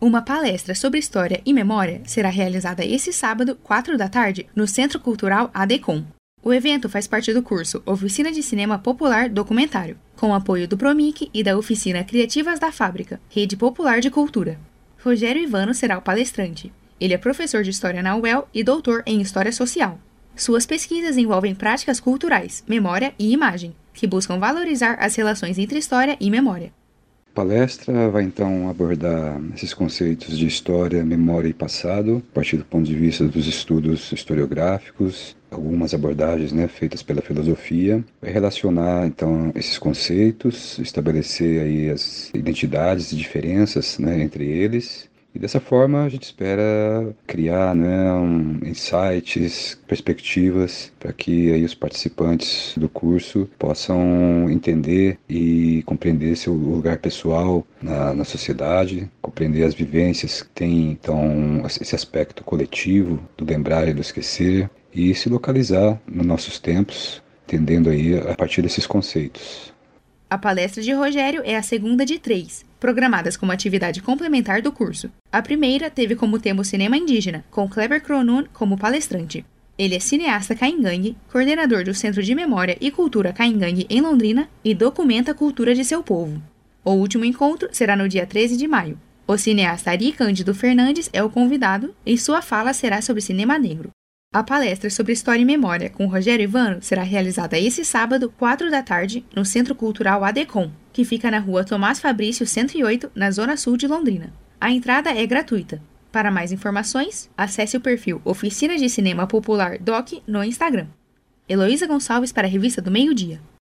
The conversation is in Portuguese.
Uma palestra sobre história e memória será realizada esse sábado, 4 da tarde, no Centro Cultural ADECOM. O evento faz parte do curso Oficina de Cinema Popular Documentário, com apoio do Promic e da Oficina Criativas da Fábrica, Rede Popular de Cultura. Rogério Ivano será o palestrante. Ele é professor de História na UEL e doutor em História Social. Suas pesquisas envolvem práticas culturais, memória e imagem, que buscam valorizar as relações entre história e memória. A palestra vai então abordar esses conceitos de história, memória e passado, a partir do ponto de vista dos estudos historiográficos, algumas abordagens feitas pela filosofia. Vai relacionar então esses conceitos, estabelecer aí as identidades e diferenças entre eles. E dessa forma a gente espera criar insights, perspectivas para que aí os participantes do curso possam entender e compreender seu lugar pessoal na sociedade, compreender as vivências que tem então esse aspecto coletivo do lembrar e do esquecer e se localizar nos nossos tempos, entendendo aí a partir desses conceitos. A palestra de Rogério é a segunda de 3, programadas como atividade complementar do curso. A primeira teve como tema o cinema indígena, com Kleber Kronun como palestrante. Ele é cineasta caingangue, coordenador do Centro de Memória e Cultura Caingangue em Londrina e documenta a cultura de seu povo. O último encontro será no dia 13 de maio. O cineasta Ari Cândido Fernandes é o convidado e sua fala será sobre cinema negro. A palestra sobre História e Memória com Rogério Ivano será realizada esse sábado, 4 da tarde, no Centro Cultural ADECOM, que fica na rua Tomás Fabrício 108, na Zona Sul de Londrina. A entrada é gratuita. Para mais informações, acesse o perfil Oficina de Cinema Popular DOC no Instagram. Heloísa Gonçalves para a Revista do Meio Dia.